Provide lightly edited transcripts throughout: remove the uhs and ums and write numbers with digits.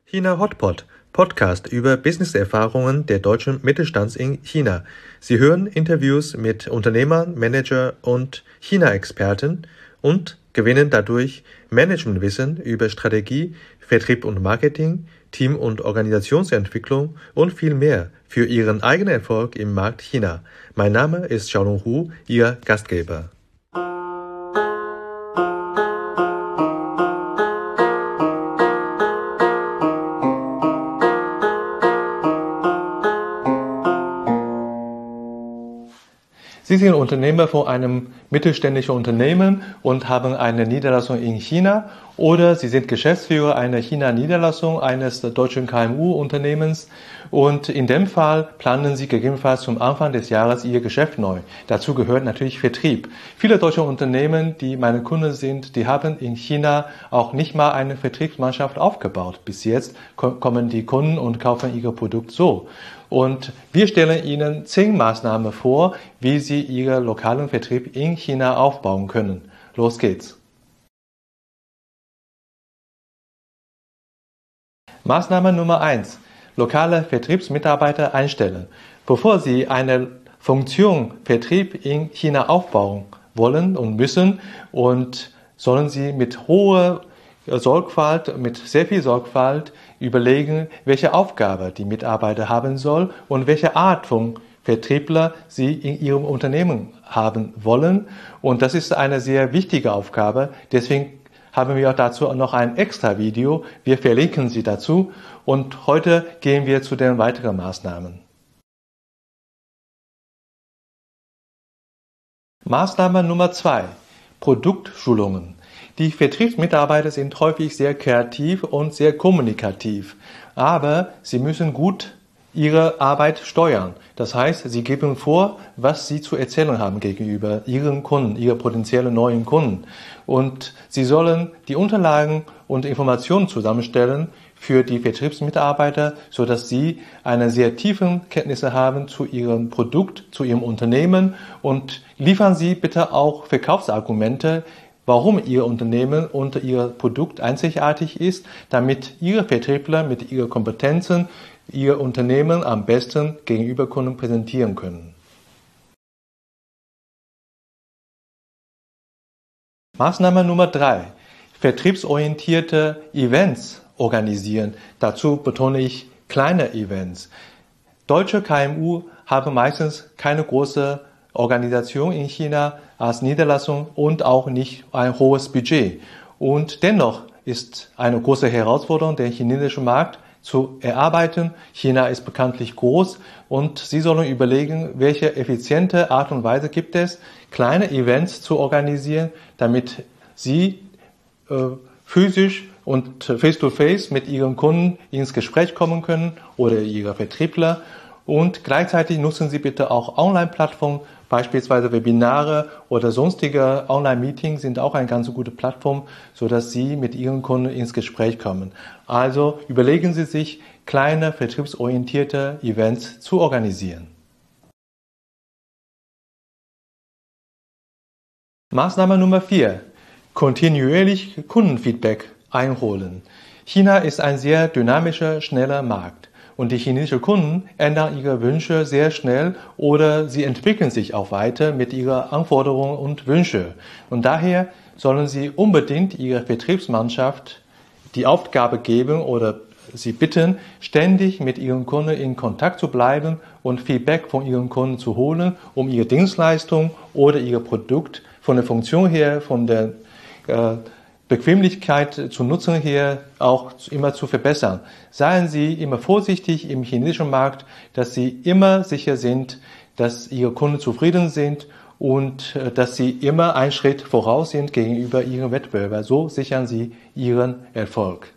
China Hotpot, Podcast über Businesserfahrungen der deutschen Mittelstands in China. Sie hören Interviews mit Unternehmern, Manager und China-Experten und gewinnen dadurch Managementwissen über Strategie, Vertrieb und Marketing, Team- und Organisationsentwicklung und viel mehr für Ihren eigenen Erfolg im Markt China. Mein Name ist Xiaolong Hu, Ihr Gastgeber. Sie sind Unternehmer von einem mittelständischen Unternehmen und haben eine Niederlassung in China, oder Sie sind Geschäftsführer einer China-Niederlassung eines deutschen KMU-Unternehmens und in dem Fall planen Sie gegebenenfalls zum Anfang des Jahres Ihr Geschäft neu. Dazu gehört natürlich Vertrieb. Viele deutsche Unternehmen, die meine Kunden sind, die haben in China auch nicht mal eine Vertriebsmannschaft aufgebaut. Bis jetzt kommen die Kunden und kaufen ihr Produkt so. Und wir stellen Ihnen 10 Maßnahmen vor, wie Sie Ihren lokalen Vertrieb in China aufbauen können. Los geht's! Maßnahme Nummer 1. Lokale Vertriebsmitarbeiter einstellen. Bevor Sie eine Funktion Vertrieb in China aufbauen wollen und müssen, und sollen Sie mit hoher Sorgfalt, mit sehr viel Sorgfalt überlegen, welche Aufgabe die Mitarbeiter haben soll und welche Art von Vertriebler Sie in Ihrem Unternehmen haben wollen. Und das ist eine sehr wichtige Aufgabe. Deswegen haben wir dazu noch ein extra Video. Wir verlinken Sie dazu. Und heute gehen wir zu den weiteren Maßnahmen. Maßnahme Nummer 2. Produktschulungen. Die Vertriebsmitarbeiter sind häufig sehr kreativ und sehr kommunikativ, aber sie müssen gut ihre Arbeit steuern. Das heißt, sie geben vor, was sie zu erzählen haben gegenüber ihren Kunden, ihren potenziellen neuen Kunden. Und sie sollen die Unterlagen und Informationen zusammenstellen für die Vertriebsmitarbeiter, sodass sie eine sehr tiefen Kenntnisse haben zu ihrem Produkt, zu ihrem Unternehmen, und liefern Sie bitte auch Verkaufsargumente, warum Ihr Unternehmen und Ihr Produkt einzigartig ist, damit Ihre Vertriebler mit ihren Kompetenzen Ihr Unternehmen am besten gegenüber Kunden präsentieren können. Maßnahme Nummer 3. Vertriebsorientierte Events organisieren. Dazu betone ich kleine Events. Deutsche KMU haben meistens keine große Organisation in China als Niederlassung und auch nicht ein hohes Budget. Und dennoch ist eine große Herausforderung, den chinesischen Markt zu erarbeiten. China ist bekanntlich groß und Sie sollen überlegen, welche effiziente Art und Weise gibt es, kleine Events zu organisieren, damit Sie physisch und face-to-face mit Ihren Kunden ins Gespräch kommen können oder Ihre Vertriebler. Und gleichzeitig nutzen Sie bitte auch Online-Plattformen, beispielsweise Webinare oder sonstige Online-Meetings sind auch eine ganz gute Plattform, sodass Sie mit Ihren Kunden ins Gespräch kommen. Also überlegen Sie sich, kleine vertriebsorientierte Events zu organisieren. Maßnahme Nummer 4. Kontinuierlich Kundenfeedback einholen. China ist ein sehr dynamischer, schneller Markt. Und die chinesischen Kunden ändern ihre Wünsche sehr schnell oder sie entwickeln sich auch weiter mit ihren Anforderungen und Wünschen. Und daher sollen Sie unbedingt Ihrer Vertriebsmannschaft die Aufgabe geben oder Sie bitten, ständig mit Ihren Kunden in Kontakt zu bleiben und Feedback von Ihren Kunden zu holen, um Ihre Dienstleistung oder Ihr Produkt von der Funktion her, von der Bequemlichkeit zu nutzen hier auch immer zu verbessern. Seien Sie immer vorsichtig im chinesischen Markt, dass Sie immer sicher sind, dass Ihre Kunden zufrieden sind und dass Sie immer einen Schritt voraus sind gegenüber Ihren Wettbewerbern. So sichern Sie Ihren Erfolg.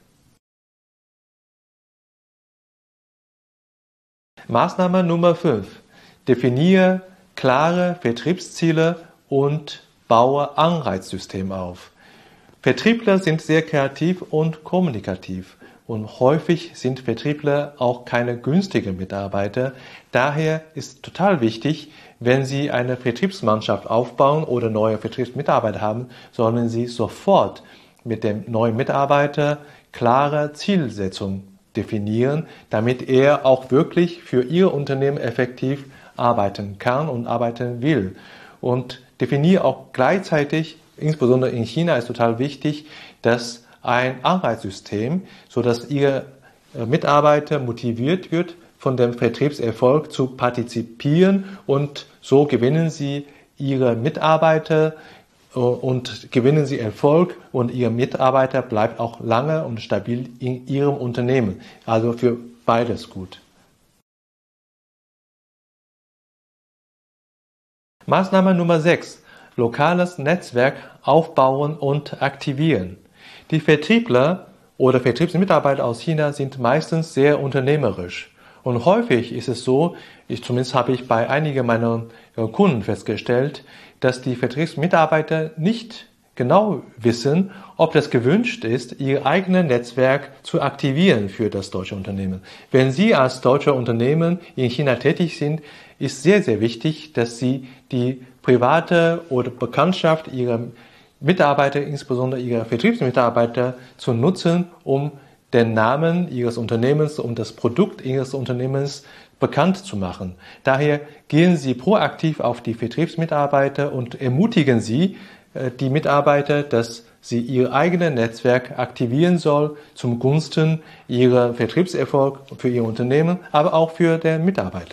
Maßnahme Nummer 5. Definiere klare Vertriebsziele und baue Anreizsystem auf. Vertriebler sind sehr kreativ und kommunikativ und häufig sind Vertriebler auch keine günstigen Mitarbeiter. Daher ist total wichtig, wenn Sie eine Vertriebsmannschaft aufbauen oder neue Vertriebsmitarbeiter haben, sollen Sie sofort mit dem neuen Mitarbeiter klare Zielsetzung definieren, damit er auch wirklich für Ihr Unternehmen effektiv arbeiten kann und arbeiten will. Und definiere auch gleichzeitig, insbesondere in China ist total wichtig, dass ein Anreizsystem, sodass Ihr Mitarbeiter motiviert wird, von dem Vertriebserfolg zu partizipieren und so gewinnen Sie Ihre Mitarbeiter und gewinnen Sie Erfolg und Ihr Mitarbeiter bleibt auch lange und stabil in Ihrem Unternehmen. Also für beides gut. Maßnahme Nummer 6. Lokales Netzwerk aufbauen und aktivieren. Die Vertriebler oder Vertriebsmitarbeiter aus China sind meistens sehr unternehmerisch. Und häufig ist es so, zumindest habe ich bei einigen meiner Kunden festgestellt, dass die Vertriebsmitarbeiter nicht genau wissen, ob das gewünscht ist, ihr eigenes Netzwerk zu aktivieren für das deutsche Unternehmen. Wenn Sie als deutsche Unternehmen in China tätig sind, ist sehr, sehr wichtig, dass Sie die private oder Bekanntschaft Ihrer Mitarbeiter, insbesondere Ihrer Vertriebsmitarbeiter, zu nutzen, um den Namen Ihres Unternehmens und das Produkt Ihres Unternehmens bekannt zu machen. Daher gehen Sie proaktiv auf die Vertriebsmitarbeiter und ermutigen Sie die Mitarbeiter, dass sie ihr eigenes Netzwerk aktivieren soll zum Gunsten ihrer Vertriebserfolg für ihr Unternehmen, aber auch für den Mitarbeiter.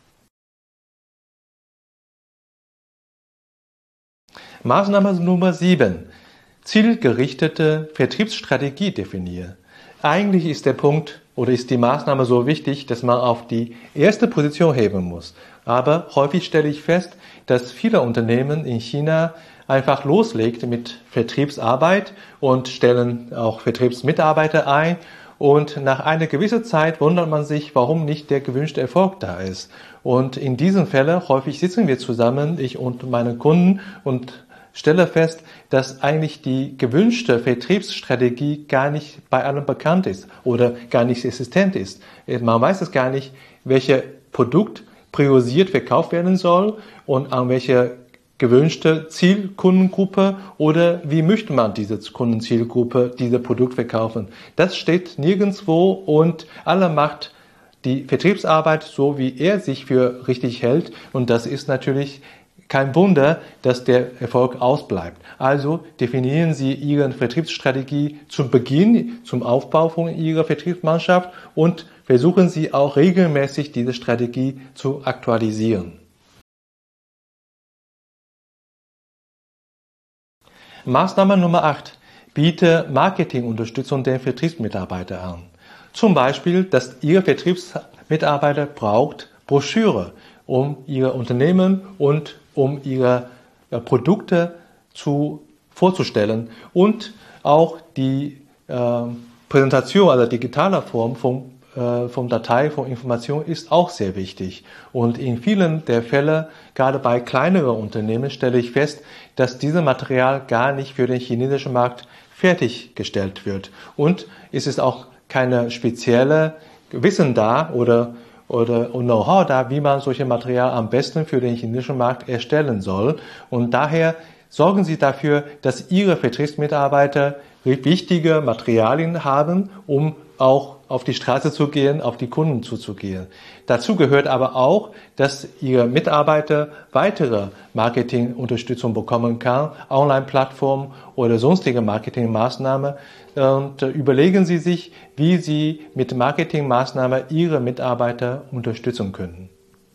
Maßnahme Nummer 7. Zielgerichtete Vertriebsstrategie definieren. Eigentlich ist der Punkt oder ist die Maßnahme so wichtig, dass man auf die erste Position heben muss. Aber häufig stelle ich fest, dass viele Unternehmen in China einfach loslegt mit Vertriebsarbeit und stellen auch Vertriebsmitarbeiter ein. Und nach einer gewissen Zeit wundert man sich, warum nicht der gewünschte Erfolg da ist. Und in diesen Fällen häufig sitzen wir zusammen, ich und meine Kunden, und stelle fest, dass eigentlich die gewünschte Vertriebsstrategie gar nicht bei allen bekannt ist oder gar nicht existent ist. Man weiß es gar nicht, welches Produkt priorisiert verkauft werden soll und an welche gewünschte Zielkundengruppe oder wie möchte man diese Kundenzielgruppe, dieses Produkt verkaufen. Das steht nirgendwo und alle macht die Vertriebsarbeit so, wie er sich für richtig hält und das ist natürlich kein Wunder, dass der Erfolg ausbleibt. Also definieren Sie Ihre Vertriebsstrategie zum Beginn, zum Aufbau von Ihrer Vertriebsmannschaft und versuchen Sie auch regelmäßig diese Strategie zu aktualisieren. Maßnahme Nummer 8. Biete Marketingunterstützung den Vertriebsmitarbeitern an. Zum Beispiel, dass Ihr Vertriebsmitarbeiter braucht Broschüre, um Ihr Unternehmen und um Ihre Produkte vorzustellen und auch die Präsentation, also digitale Form vom Datei, von Information ist auch sehr wichtig. Und in vielen der Fälle, gerade bei kleineren Unternehmen, stelle ich fest, dass dieses Material gar nicht für den chinesischen Markt fertiggestellt wird. Und es ist auch keine spezielle Wissen da oder Know-how da, wie man solche Material am besten für den chinesischen Markt erstellen soll. Und daher sorgen Sie dafür, dass Ihre Vertriebsmitarbeiter wichtige Materialien haben, um auch auf die Straße zu gehen, auf die Kunden zuzugehen. Dazu gehört aber auch, dass Ihre Mitarbeiter weitere Marketingunterstützung bekommen kann, Online-Plattformen oder sonstige Marketingmaßnahmen. Und überlegen Sie sich, wie Sie mit Marketingmaßnahmen Ihre Mitarbeiter unterstützen können.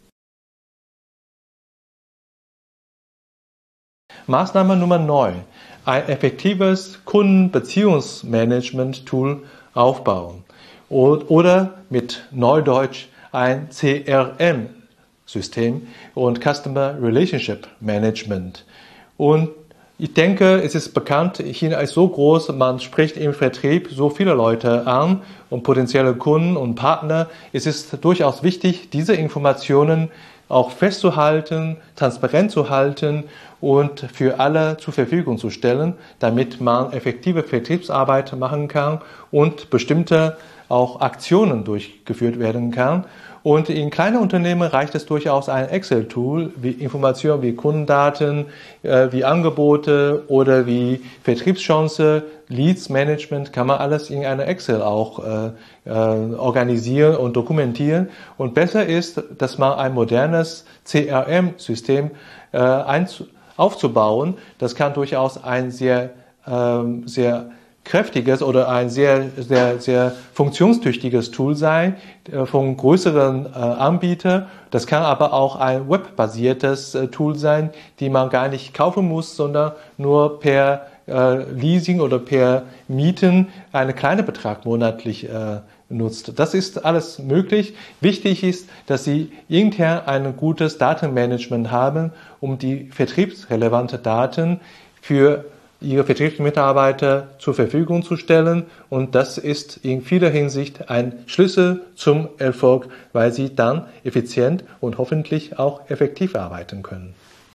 Maßnahme Nummer 9. Ein effektives Kundenbeziehungsmanagement-Tool aufbauen. Oder mit Neudeutsch ein CRM-System und Customer Relationship Management. Und ich denke, es ist bekannt, China ist so groß, man spricht im Vertrieb so viele Leute an und potenzielle Kunden und Partner. Es ist durchaus wichtig, diese Informationen auch festzuhalten, transparent zu halten und für alle zur Verfügung zu stellen, damit man effektive Vertriebsarbeit machen kann und bestimmte auch Aktionen durchgeführt werden kann. Und in kleinen Unternehmen reicht es durchaus ein Excel-Tool, wie Informationen wie Kundendaten, wie Angebote oder wie Vertriebschance, Leads Management, kann man alles in einer Excel auch organisieren und dokumentieren. Und besser ist, dass man ein modernes CRM-System aufzubauen. Das kann durchaus ein sehr kräftiges oder ein sehr funktionstüchtiges Tool sein von größeren Anbietern. Das kann aber auch ein webbasiertes Tool sein, die man gar nicht kaufen muss, sondern nur per Leasing oder per Mieten einen kleinen Betrag monatlich nutzt. Das ist alles möglich. Wichtig ist, dass Sie intern ein gutes Datenmanagement haben, um die vertriebsrelevanten Daten für Ihre Vertriebsmitarbeiter zur Verfügung zu stellen. Und das ist in vieler Hinsicht ein Schlüssel zum Erfolg, weil Sie dann effizient und hoffentlich auch effektiv arbeiten können.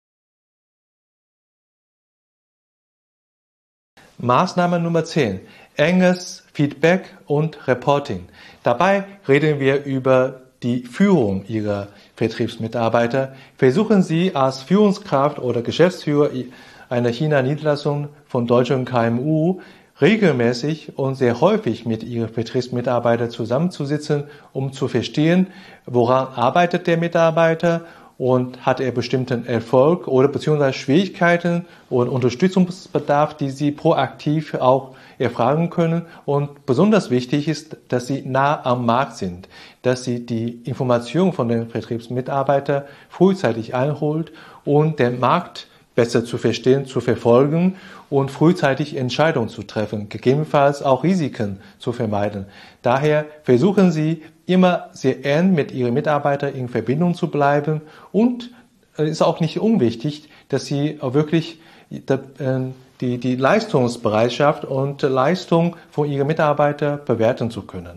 Maßnahme Nummer 10. Enges Feedback und Reporting. Dabei reden wir über die Führung Ihrer Vertriebsmitarbeiter. Versuchen Sie als Führungskraft oder Geschäftsführer einer China-Niederlassung von deutschen KMU regelmäßig und sehr häufig mit Ihren Vertriebsmitarbeitern zusammenzusitzen, um zu verstehen, woran arbeitet der Mitarbeiter und hat er bestimmten Erfolg oder beziehungsweise Schwierigkeiten und Unterstützungsbedarf, die Sie proaktiv auch erfragen können. Und besonders wichtig ist, dass Sie nah am Markt sind, dass Sie die Informationen von den Vertriebsmitarbeitern frühzeitig einholt und den Markt besser zu verstehen, zu verfolgen und frühzeitig Entscheidungen zu treffen, gegebenenfalls auch Risiken zu vermeiden. Daher versuchen Sie immer sehr eng mit Ihren Mitarbeitern in Verbindung zu bleiben und es ist auch nicht unwichtig, dass Sie auch wirklich die Leistungsbereitschaft und Leistung von Ihren Mitarbeitern bewerten zu können.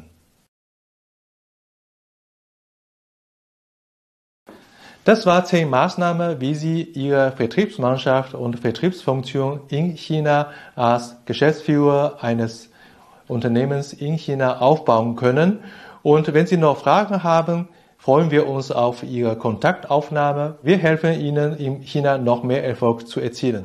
Das war 10 Maßnahmen, wie Sie Ihre Vertriebsmannschaft und Vertriebsfunktion in China als Geschäftsführer eines Unternehmens in China aufbauen können. Und wenn Sie noch Fragen haben, freuen wir uns auf Ihre Kontaktaufnahme. Wir helfen Ihnen, in China noch mehr Erfolg zu erzielen.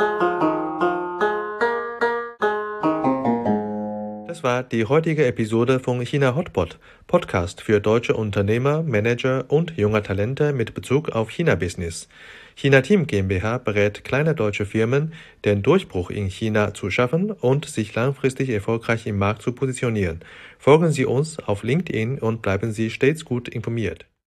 Das war die heutige Episode von China Hotpot, Podcast für deutsche Unternehmer, Manager und junge Talente mit Bezug auf China-Business. China Team GmbH berät kleine deutsche Firmen, den Durchbruch in China zu schaffen und sich langfristig erfolgreich im Markt zu positionieren. Folgen Sie uns auf LinkedIn und bleiben Sie stets gut informiert.